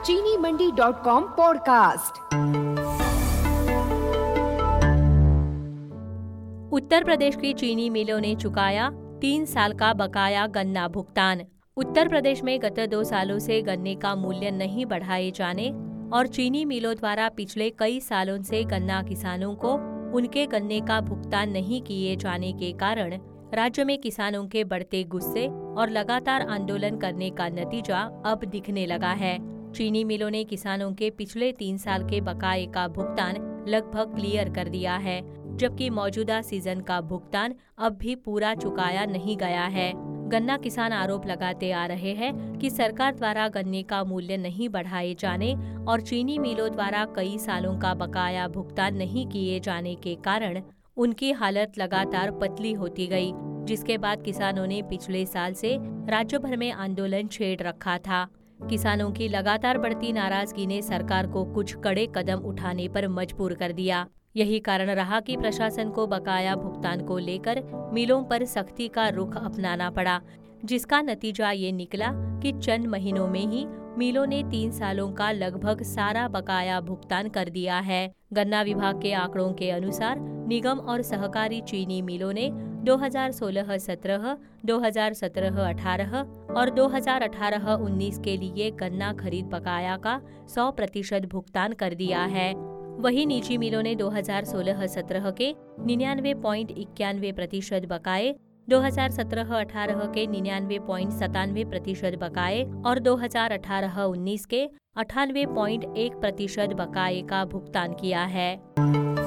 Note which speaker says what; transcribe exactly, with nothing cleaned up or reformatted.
Speaker 1: चीनी Mandi dot com podcast.
Speaker 2: Uttar Pradesh की चीनी मिलों ने चुकाया तीन साल का बकाया गन्ना भुगतान। उत्तर प्रदेश में गत दो सालों से गन्ने का मूल्य नहीं बढ़ाए जाने और चीनी मिलों द्वारा पिछले कई सालों से गन्ना किसानों को उनके गन्ने का भुगतान नहीं किए जाने के कारण राज्य में किसानों के बढ़ते गुस्से और लगातार आंदोलन करने का नतीजा अब दिखने लगा है। चीनी मिलों ने किसानों के पिछले तीन साल के बकाये का भुगतान लगभग क्लियर कर दिया है, जबकि मौजूदा सीजन का भुगतान अब भी पूरा चुकाया नहीं गया है। गन्ना किसान आरोप लगाते आ रहे हैं कि सरकार द्वारा गन्ने का मूल्य नहीं बढ़ाए जाने और चीनी मिलों द्वारा कई सालों का बकाया भुगतान नहीं किए जाने के कारण उनकी हालत लगातार पतली होती गई, जिसके बाद किसानों ने पिछले साल से राज्य भर में आंदोलन छेड़ रखा था। किसानों की लगातार बढ़ती नाराजगी ने सरकार को कुछ कड़े कदम उठाने पर मजबूर कर दिया। यही कारण रहा कि प्रशासन को बकाया भुगतान को लेकर मिलों पर सख्ती का रुख अपनाना पड़ा, जिसका नतीजा ये निकला कि चंद महीनों में ही मिलों ने तीन सालों का लगभग सारा बकाया भुगतान कर दिया है। गन्ना विभाग के आंकड़ों के अनुसार निगम और सहकारी चीनी मिलों ने दो हज़ार सोलह सत्रह, दो हज़ार सत्रह अठारह और दो हज़ार अठारह उन्नीस के लिए गन्ना खरीद बकाया का सौ प्रतिशत भुगतान कर दिया है। वहीं निजी मिलों ने दो हज़ार सोलह सत्रह के निन्यानवे पॉइंट इक्यानवे प्रतिशत बकाये, दो हज़ार सत्रह अठारह के निन्यानवे पॉइंट सतानवे प्रतिशत बकाये और दो हज़ार अठारह उन्नीस के अठानवे पॉइंट एक प्रतिशत बकाये का भुगतान किया है।